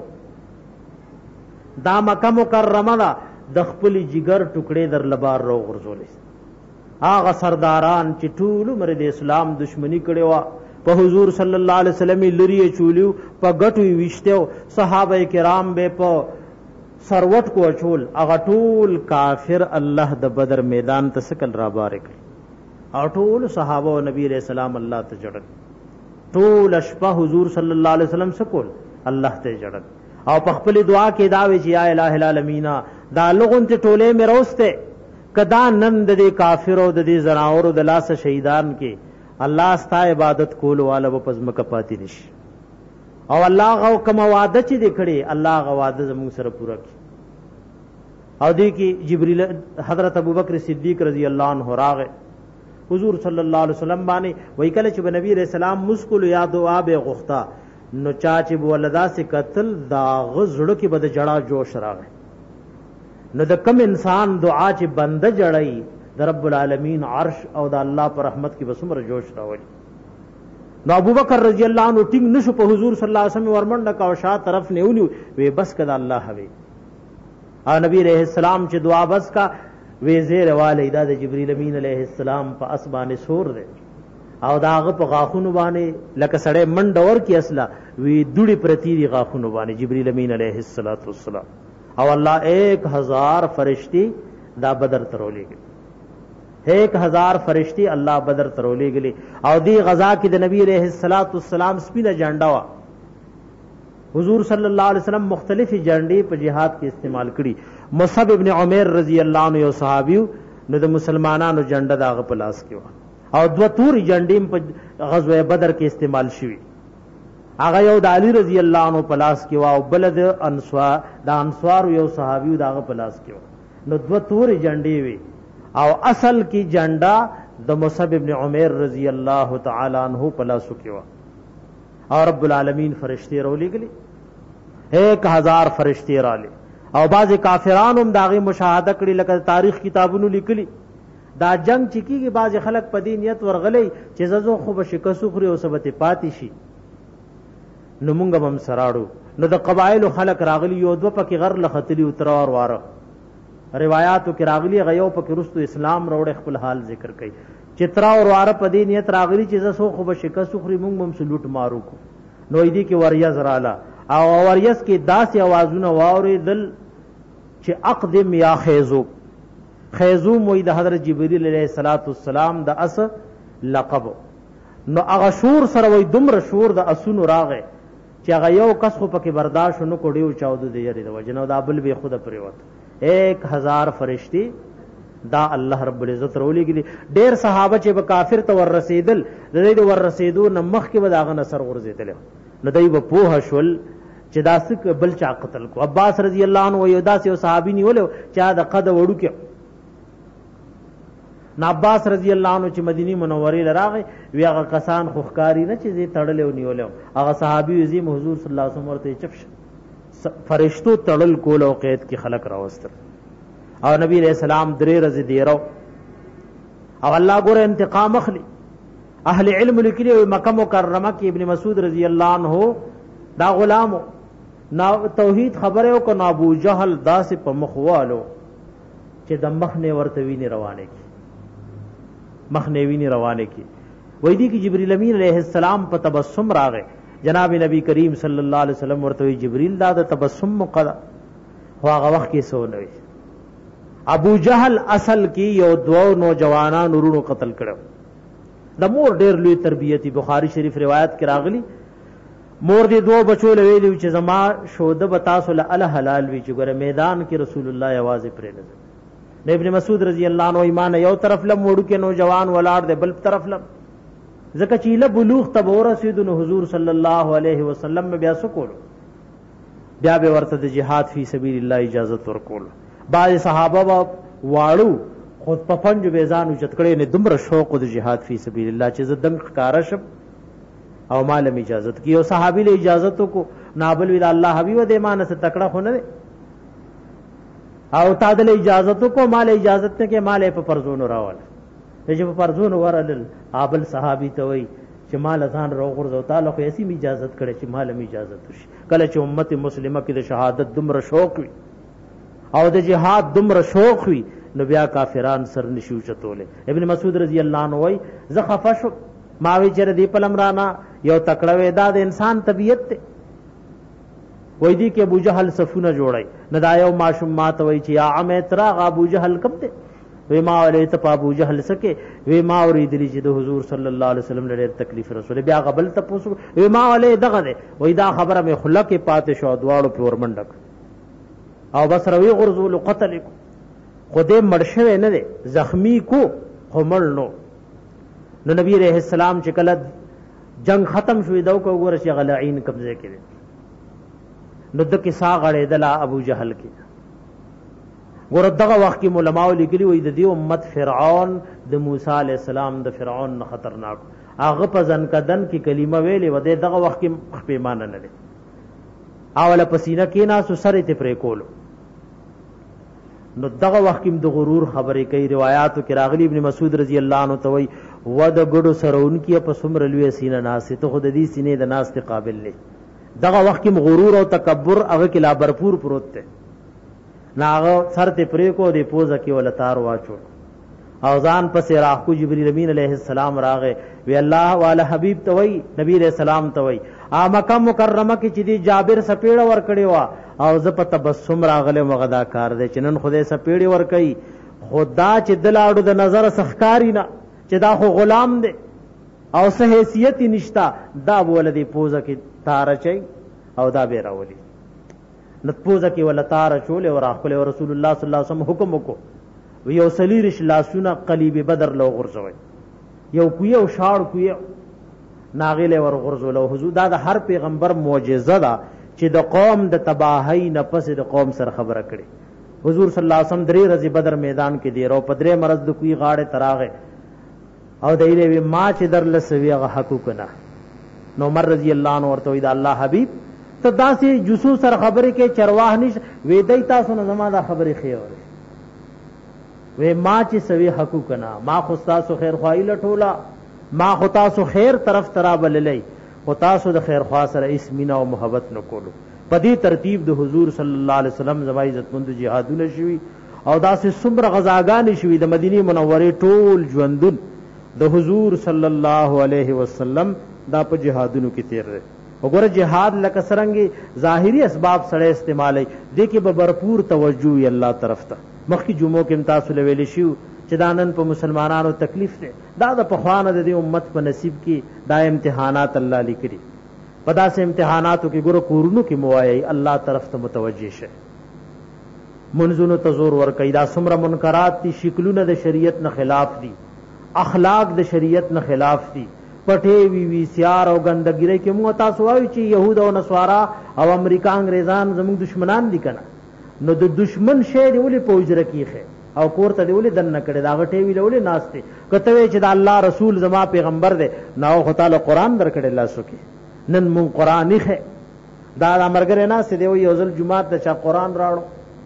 A: دا مکه مکرمه دا د خپل جګر ټوکړې در لبار رو غرزولې هغه سرداران چې ټول عمر د اسلام دشمنی کړي وا په حضور صلی الله علیه وسلم لري چولیو په غټوي وشته صحابه کرام به په سروت کو اچول اغه ټول کافر الله د بدر میدان ته سکل را بارک او ټول صحابه او نبی رسول الله الله ته جړل ټول شپه حضور صلی الله علیه وسلم سکول الله ته جړل او په خپل دعا کې دا وی چې یا الہ العالمین دا لغون ته ټوله مې روسته کدا نن د کافر او د زناور د لاس شهیدان کې الله ستا عبادت کول والا په پزمک پاتې نشي او الله غو کوم وعده چې دکړي الله غو وعده زموږ سره پورا کړي او دی کې جبرئیل حضرت ابوبکر صدیق رضی الله عنه راغه حضور صلی الله علیه وسلم باندې وای کله چې نبی رسول الله مسکل یا دعا به غختا نو چا چې ولدا سے قتل دا غزړو کې بد جړه جوش راغه نو د کم انسان دعا چې بنده جړای د رب العالمین عرش او د الله پر رحمت کې بسمر جوش راوړي نو ابوبکر رضی الله عنه ټینګ نشو په حضور صلی الله علیه وسلم ورمنډه کا شا طرف نه ونیو وی بس کدا الله حوی او نبی علیہ السلام چې دعا بس کا وی زیر والے د جبرئیل امین علیہ السلام په اسبانه سور دے او داغه په غاخونو باندې لکه سړی منډور کی اصله وی دوړي پرتی دی غاخونو باندې جبرئیل امین علیہ السلام او الله 1000 فرشتي دا بدر ترولېږي 1000 فرشتي الله بدر ترولېږي او دی غزا کې د نبی علیہ السلام سپینه جنډا وا حضور صلی الله علیه وسلم مختلفی جنډې په جهاد کې استعمال کړي. مصعب ابن عمیر رضی الله عنه یو صحابي نو د مسلمانانو جنډه داغه په لاس کې و او دوه توري جنډې په غزوه بدر کې استعمال شوي. هغه یو د علی رضی الله عنه په لاس کې و او بل د انصار یو صحابي داغه په لاس کې و. نو دوه توري جنډې وي او اصل کې جنډه د مصعب ابن عمیر رضی الله تعالی عنہ په لاس کې و او رب العالمین فرشتي راولېږلي 1000 فرشتي رااله او بعض کافرانو هم داغه مشاهده کړي لکه تاریخ کتابونو لیکلي. دا جنگ چکیږي بعض خلک په دې نیت ورغلي چې ززو خو به شکست خوري او سبت پاتې شي. نو مونږ هم سراړو نو د قبایل خلک راغلي یو دوه پکې غر لختلی اترار واره روایتو کې راغلي غيو پکې رستو اسلام روړ خپل حال ذکر کوي چترا اور واره په دې نیت راغلي چې زسو خو به شکست خوري مونږ هم سلوټ مارو کو. نو دې کې وریاز رااله او وریاز کې داسې आवाजونه واورېدل چې اقدم یا خیزو موي د حضرت جبرئیل علیه السلام د اس لقب. نو هغه شور سره وای دومره شور د اسونو راغې چې هغه یو کس خو پکې برداشت نو کوډیو چاودو دی یری د وجنو دا بل به خود پریوت 1000 فرشتي دا الله رب العزت رولېږي. ډېر صحابه چې به کافر ته ور رسیدل د دې ور رسیدو نه مخکې به داغه نصر ورزیدل نو دای په پوه شول چې داسې بل چا قتل کو. عباس رضی الله عنه یو داسې صحابي نیول چې دا قد وړو کې نا عباس رضی الله عنه چې مدینه منوره لراغه وی هغه کسان خوخکاری نه چې زی تړل او نیول هغه صحابي عظیم حضور صلی الله علیه وسلم ورته چفش فرشتو تړل کول او قید کې خلق راوستل او نبی علیہ السلام درې ورځې دیرو او الله ګوره انتقام اخلي. اهل علم لیکلي مکه مکرمه کې ابن مسعود رضی الله عنه دا غلامو نا توحید خبره او کو ابو جهل داسې په مخوالو چې د مخ نه ورته ویني روانه کی مخ نه ویني روانه کی. وای دی کی جبرئیل امین علیہ السلام په تبسم راغې جناب نبی کریم صلی الله علیه وسلم ورته جبرئیل دا د تبسم مقدا خو هغه وخت کې سو نه. ابو جهل اصل کې یو دوه نوجوانان ورونو قتل کړو. د مور ډېر لوی تربیتی بخاری شریف روایت کې راغلی مور دې دوه بچو لویلی چې زما شوده بتاسو له حلال وی چې ګره میدان کې رسول الله आवाज پرې نه. ابن مسعود رضی الله عنه ایمان یو طرف لم وړو کې نوجوان ولاړ دې بل طرف لم زکه چې له بلوغ تب ورسېدو حضور صلی الله علیه وسلم بیا سکول بیا به ورته د جهاد فی سبیل الله اجازه ورکول. بعض صحابه واړو خود په پنځه بیزانو چتکړې نه دومره شوق د جهاد فی سبیل الله چې زدن ښکارا شپ او مال می اجازت کی او صحابی له اجازت کو نابل وی الله حبیب د ایمان سے تکړه خونه او تعدل اجازت کو مال اجازت ته کې مال په فرضون راول چې په فرضون ورل ابل صحابی ته وی چې مال ځان روغور زو تعالی خو ایسی می اجازت کړي چې مال می اجازت وشي. کله چې امت مسلمه کې د شهادت دومره شوق وي او د جهاد دومره شوق وي نو بیا کافران سر نشو چتوله. ابن مسعود رضی الله عنه وای زه خفش ماوی چر دی پلم رانا یو تکړه ودا د انسان طبیعت ته وای دی کې ابو جهل صفونه جوړای نه دا یو ماشوم مات وای چې یا عم ترا ابو جهل کب ته وی ما ولې ته ابو جهل سکه وی ما اوریدلی چې د حضور صلی الله علیه وسلم لري تکلیف رسول بیا قبل ته پوسو وی ما ولې دغه دی وای دا خبره مې خلق پاتې شو دواړو په ورمنډک او بس روي غرزول قتل خدای مرشه نه دی زخمی کو خمل نو. نو نبی علیہ السلام چې کله جنگ ختم شوی دا کو ګور شي غلعین قبضه کړي نو د کیسا غړې دلا ابو جهل کې ګور دغه وخت کې علماء لیکلي وي د دې امت فرعون د موسی علیہ السلام د فرعون خطرناک هغه په ځن کدن کې کلمه ویلې و دغه وخت کې پیمانه نه لري اوله پسینه کې ناسو سره ته پرې کولو نو دغه وخت کې د غرور خبرې کوي. روایتو کې راغلی ابن مسعود رضی الله عنه ته وای و د ګړو سرون کې په سمر لوی سینه ناس ته خود دې سینې د ناس ته قابل نه. دغه وخت کې غرور او تکبر هغه کې لا برپور پروت ته ناغه سر ته پرې کو دې پوزه کې ولتار واچو او ځان پسې راخ کو جبرئیل امین علیہ السلام راغه وی الله والا حبیب ته وای نبی علیہ السلام ته وای مکه مکرمه کې چې دی جابر سپېړه ور کړی وا او ز په تبسم راغله مغدا کار دی چې نن خدای سپېړي ور کوي خدا چې دلاړو د نظر سخکاری نه چې دا خو غلام دی او سه حیثیت نشتا دا ولدي پوزه کې تار چي او دا به راولي نتپوزه کې ولتار چول او راخل رسول الله صلی الله علیه وسلم حکم وکړو یو سلیرش لاسونه قلیب بدر لو غرزوي یو کوی او شاړ کوی ناغله ور غرزول او حضور دا د هر پیغمبر معجزه ده چې د قوم د تباہی نه پس د قوم سره خبره کړي حضور صلی الله علیه وسلم درې ورځې بدر میدان کې دی او پدری مرز د کوی غاړه تراغه او دایره ما چې در لسوی هغه حقوق نه نو عمر رضی الله عنه ورته دا الله حبیب ته داسې جسو سره خبره کې چرواح نش وې دای تاسو نه زما دا خبره خيوره وې ما چې سوي حقوق نه ما خو تاسو خیر خوای لټولا ما خو تاسو خیر طرف ترابل لې خو تاسو د خیر خوا سره اسمینا او محبت نکولو په دې ترتیب د حضور صلی الله علیه وسلم زما عزتمند جهادونه شوي او داسې څومره غزاګانې شوي د مدینه منورې ټول ژوندون د حضور صلی الله علیه وسلم دا په جهادونو کې تیر دی وګوره جهاد لکه سرنګي ظاهري اسباب سره استعمالي دي کې به भरपूर توجه وي الله طرف ته مخکې جمعو کې امتاز لویل شو چې دانن په مسلمانانو تکلیف ده دا د پخوانه د امت په نصیب کې دا امتحانات الله لیکري په داسې امتحاناتو کې ګوره کورونو کې موایي الله طرف ته متوجه شه منځونو تزور ور کوي دا څومره منکرات دي شکلونه د شریعت نه خلاف دي اخلاق د شریعت نه خلاف دي پټي وی سیار او ګندګيري کې مو تاسو وایي چې يهود او نصارا او امریکا انګريزان زموږ دشمنان دي کنه نو د دشمن شی دی ولې پوجره کیخه او کوړه دی ولې دن کړي دا غټي وی ولې ناشته کته وی چې د الله رسول زما پیغمبر دی نو خو تعالی قران درکړي الله سکه نن مون قران نه دا امرګره نه سي دی یو ځل جمعات د چا قران راړو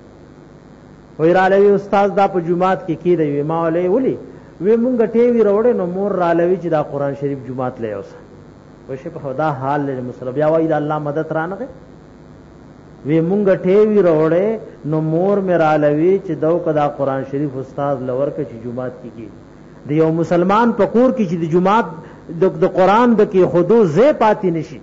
A: وی را لوي استاد دا په جمعات کې کی دی ما ولې ولي وی مونږ ټیوی روړې نو مور را لوي چې دا قران شریف جمعات لې اوسه وشه په خدا حال له مسلمان بیا وای دا الله مدد رانه وی مونږ ټیوی روړې نو مور مې را لوي چې دو کدا قران شریف استاد لور کې چې جمعات کیږي د یو مسلمان په کور کې چې د جمعات د قران د کې خودو زې پاتې نشي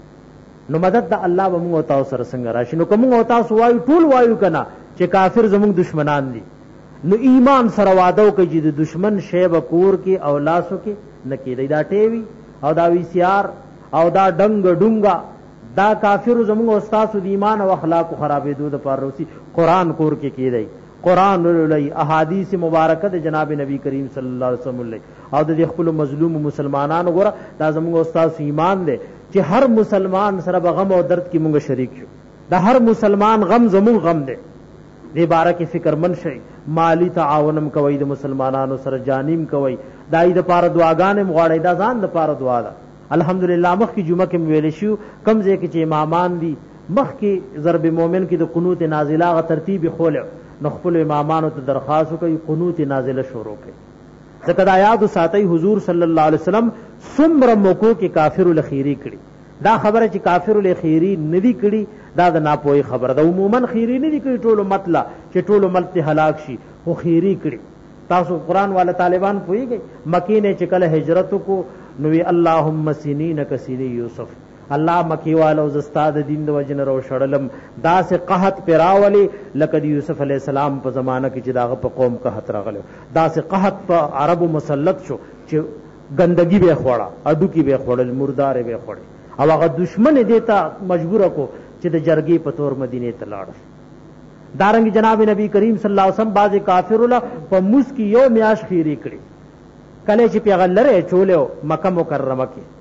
A: نو مدد د الله به موږ تاسو سره څنګه راشي نو کوم او تاسو وایو ټول وایو کنا چې کافر زموږ دشمنان دي نو ایمان سره وعده کوي چې د دشمن شی به کور کې او لاسو کې نکیدای دا ټیوی او دا وی سیار او دا ډنګ ډونګا دا کافر زموږ استاد د ایمان او اخلاق خرابېدو د پاره روسي قران کور کې کیدای قران ولولای احادیث مبارکه د جناب نبی کریم صلی الله علیه وسلم او د خپل مظلوم مسلمانانو غره دا زموږ استاد ایمان دی چې هر مسلمان سره به غم او درد کې مونږ شریک شو دا هر مسلمان غم زموږ غم دی دې باره کې فکر من شي مالی تعاونم کوي د مسلمانانو سره جانیم کوي دای د پاره دعاګانې مغواړي دا ځان د پاره دعا ده الحمدلله مخ کی جمعه کې ویل شو کم ځای کې چې امامان دي مخ کې ضرب مومن کې د قنوت نازله غ ترتیب خول نو خپل امامانو ته درخواست کوي قنوت نازله شروع کړي ځکه دا یاد ساتي حضور صلی الله علیه وسلم څومره موکو کې کافر الخيري کړي دا خبره چې کافر الخيري ندي کړي دا د ناپوهي خبره ده عموما خيري ندي کړي ټولو مطلب چې ټولو ملت هلاک شي خو خيري کړي تاسو قران والا طالبان پويږي مکی نه چې کله هجرت کو نو اللهم سنین کسین یوسف الله مکی والو زستاد دین د وجن رو شړلم دا سه قحط پیراولی لکه یوسف علی السلام په زمانہ کې چې داغه په قوم قحط راغلو دا سه قحط په عربو مسلط شو چې ګندګي به خوړه اډو کې به خوړل مردار به خوړل او هغه دشمن دیتا مجبور کو چې د جرګي په تور مدینه ته لاړ دارنګ جناب نبی کریم صلی الله علیه وسلم باز کافر له په موس کې یو میاش خیری کړی کله چې پیغلره چولیو مکه مکرمه کې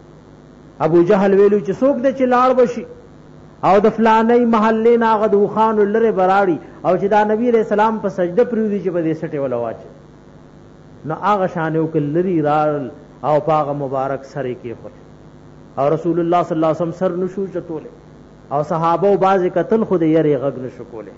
A: ابو جهل ویلو چې څوک د چلاړ بشي او د فلانې محلې ناغه د خان لره براړي او چې دا نبی رسول سلام په سجده پریوزي چې په دې سټه ولا واچ نو هغه شانو کې لري رال او پاغه مبارک سره کې خو او رسول الله صلی الله علیه وسلم سر نشو چتوله او صحابه او باز قتل خود یې غږ نشو کوله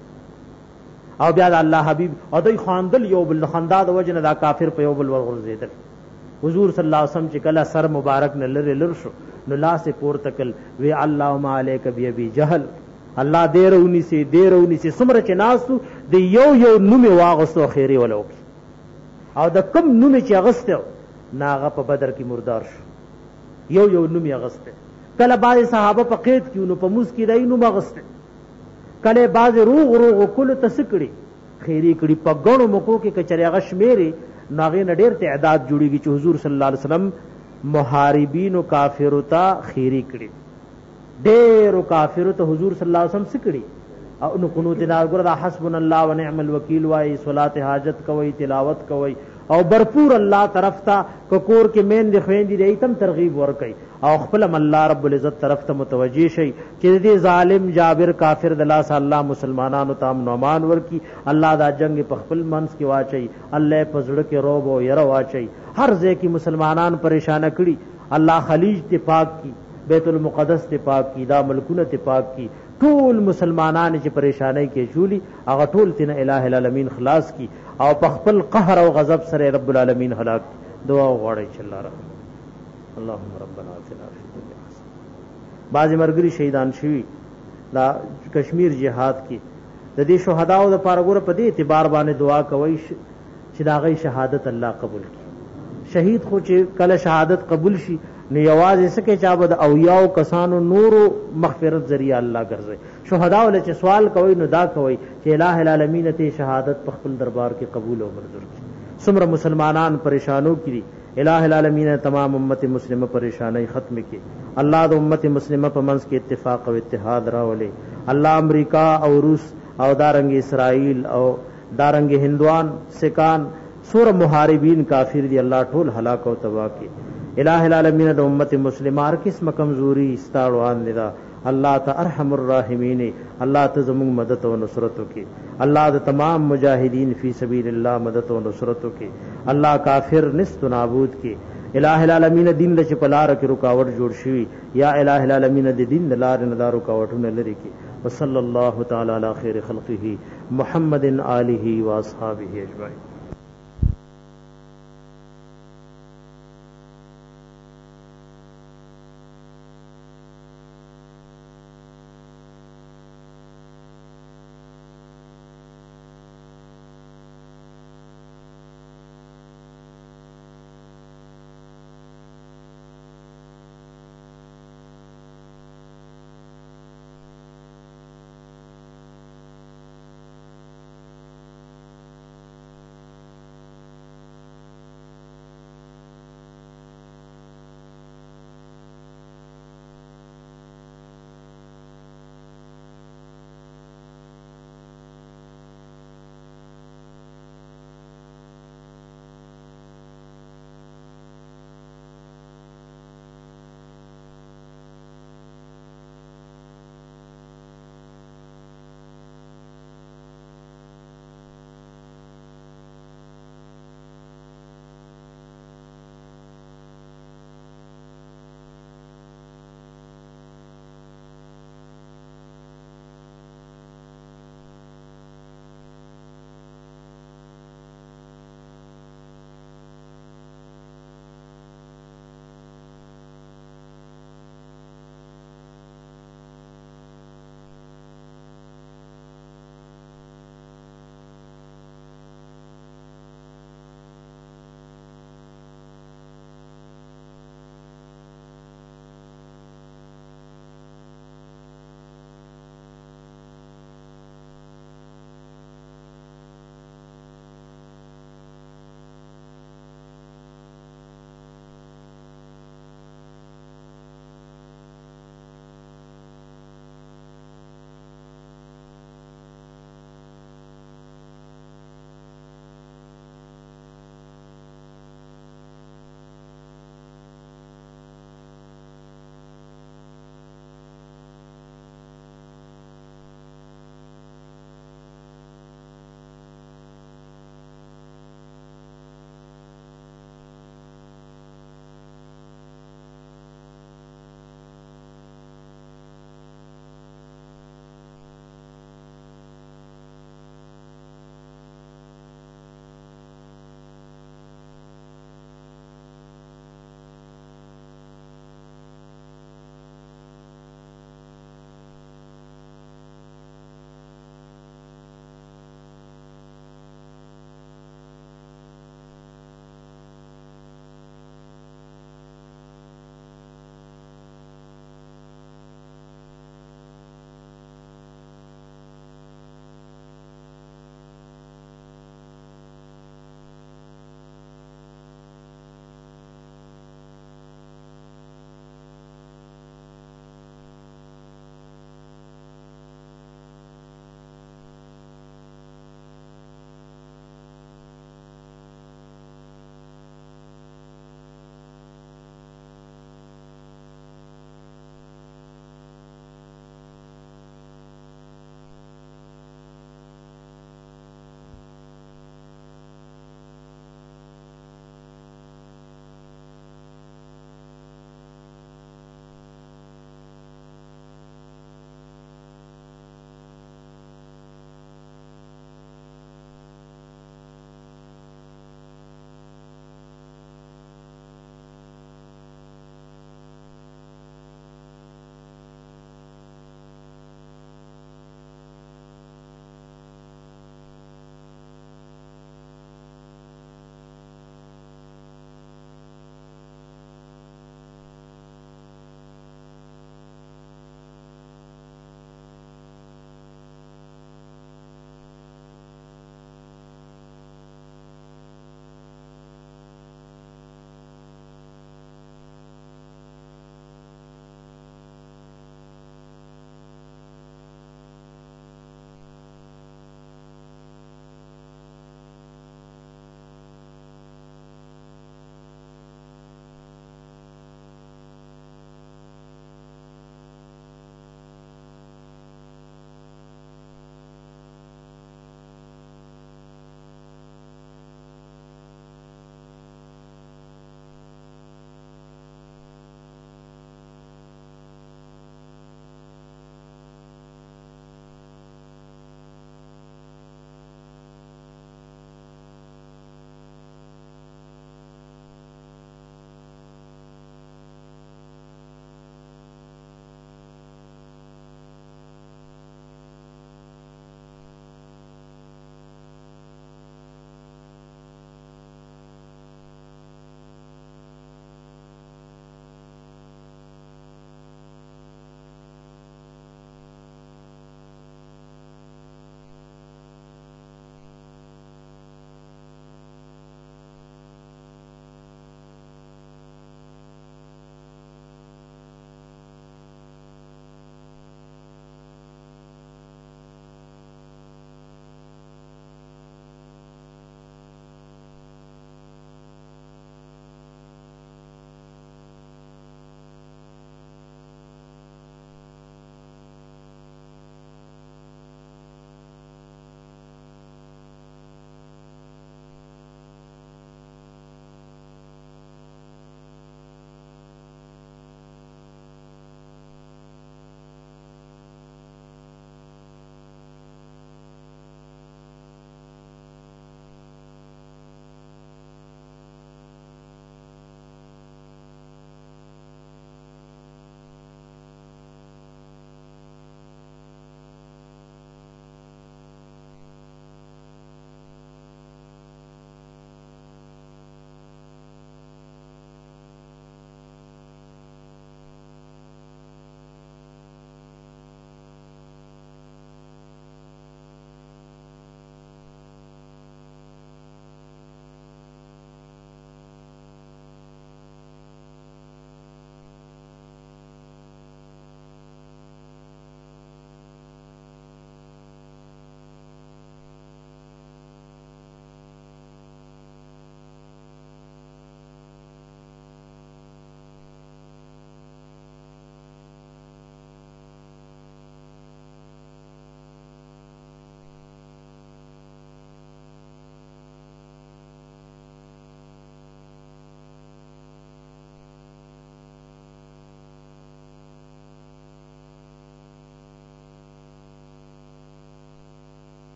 A: او بیا الله حبیب او دوی خواندل یو بل خندا د وجنه دا کافر په یو بل ورغورځیدل حضور صلی الله علیه وسلم چې کله سر مبارک نه لر شو نو لاس پور تکل وی اللهم علیک بی جهل الله دیرونی سي سمره چې ناسو د یو نوم واغستو خیری ولو او د کم نوم چې اغسته ناغه په بدر کې مردار شو یو نوم اغسته کله بعض صحابه په قید کې نو په موس کې دای نوم اغسته کله بعض روغ کله تسکړي خیری کړي په ګڼو مکو کې کچریغه شمیري ناغه نډیر تعداد جوړیږي چې حضور صلی الله علیه وسلم محاربین او کافرو ته خیری کړي ډېر کافر ته حضور صلی الله علیه وسلم سکړي او نو قنوت نه ګره حسبنا الله ونعم الوکیل وای صلات حاجت کوي تلاوت کوي او برپور الله طرف ته کور کې مین دی خويندې دی تم ترغیب ور کوي او خپل الله رب العزت طرف ته متوجي شي چې دې ظالم جابر کافر د الله صلی الله مسلمانانو ته امن و امان ور کی الله دا جنگ په خپل منس کې واچي الله په زړه کې روب او ير واچي هر ځای کې مسلمانان پریشان کړي الله خلیج ته پاک کی بیت المقدس ته پاک کی دا ملکونه ته پاک کی ټول مسلمانان چې پریشانای کې چولی هغه ټول تن الٰه العالمین خلاص کی او په خپل قهر او غضب سره رب العالمین هلاک دعا وغواړي چې الله رحم اللهم ربنا آتنا فی الدنیا حسنه بعض مرګري شهیدان شوی دا کشمیر جهاد کې د دې شهداو د پاره ګوره په دې اعتبار باندې دعا کوي چې دا غي شهادت الله قبول کړي شهید خو چې کله شهادت قبول شي نو یوازې سکه چا بد او یاو کسانو نورو مغفرت ذریعہ الله ګرځي شهدا ول چې سوال کوي نو دا کوي چې الٰه العالمین ته شهادت په خپل دربار کې قبول او منظور کړي څومره مسلمانان پریشانو کړي الٰه العالمین تمام امت مسلمه پریشانای ختم کړي الله د امت مسلمه په منځ کې اتفاق او اتحاد راولي الله امریکا او روس او دارنګ اسرائیل او دارنګ هندوان سکان سور محاربین کافر دی الله ټول هلاک او تباہ کړي الٰه العالمین د امت مسلمه هر قسم کمزوری استاړوان ندا الله ته ارحم الراحمین الله ته زموږ مدد او نصرت وکي الله د تمام مجاهدین فی سبیل الله مدد او نصرت وکي الله کافر نست نابود کی الٰه العالمین دین لچ پلار کې رکاوټ جوړ شي یا الٰه العالمین د دین لار نه دا رکاوټونه لري کی وصلی الله تعالی علی خیر خلقه محمد آله و اصحابہ اجمعین.